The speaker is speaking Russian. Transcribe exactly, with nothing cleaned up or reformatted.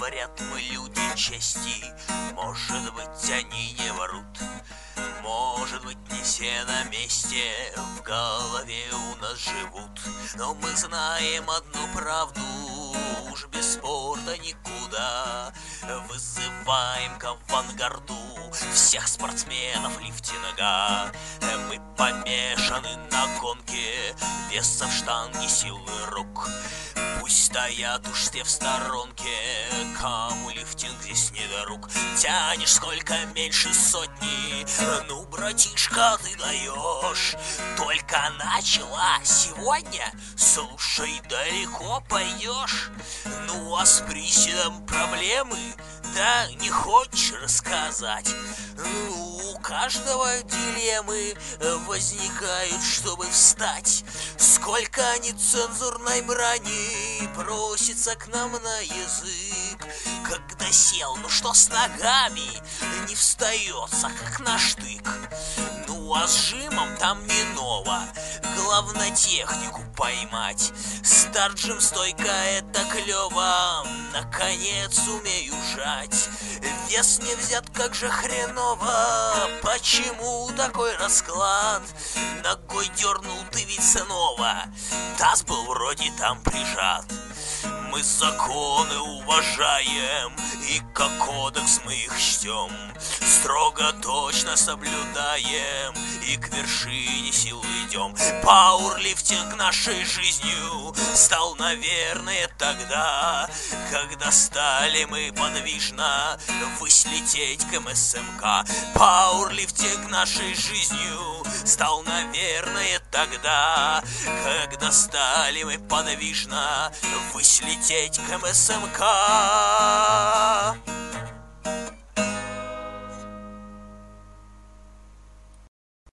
Говорят, мы люди чести, может быть, они не врут. Может быть, не все на месте в голове у нас живут. Но мы знаем одну правду, уж без спорта никуда. Вызываем к авангарду всех спортсменов лифтинга. Мы помешаны на гонке весов, штанги, силы рук. Пусть стоят уж все в сторонке, кому лифтинг здесь не до рук. Тянешь сколько меньше сотни, ну, братишка, ты даешь. Только начала сегодня, слушай, далеко пойдешь. Ну, а с приседом проблемы, да, не хочешь рассказать? Ну, у каждого дилеммы возникают, чтобы встать. Сколько нецензурной брани просится к нам на язык. Когда сел, ну что с ногами, не встается, как на штык. Ну а с жимом там не ново, главное технику поймать. Старт жим стойка это клево, наконец умею жать. Вес не взят, как же хреново, почему такой расклад? Ногой дернул ты ведь снова, таз был вроде там прижат. Мы законы уважаем, и как кодекс мы их чтем. Строго точно соблюдаем, и к вершине сил идем. Пауэрлифтинг нашей жизнью стал, наверное, тогда, когда стали мы подвижно ввысь лететь к эм эс эм ка. Пауэрлифтинг нашей жизнью стал, наверное, тогда, когда стали мы подвижно ввысь лететь к эм эс эм ка.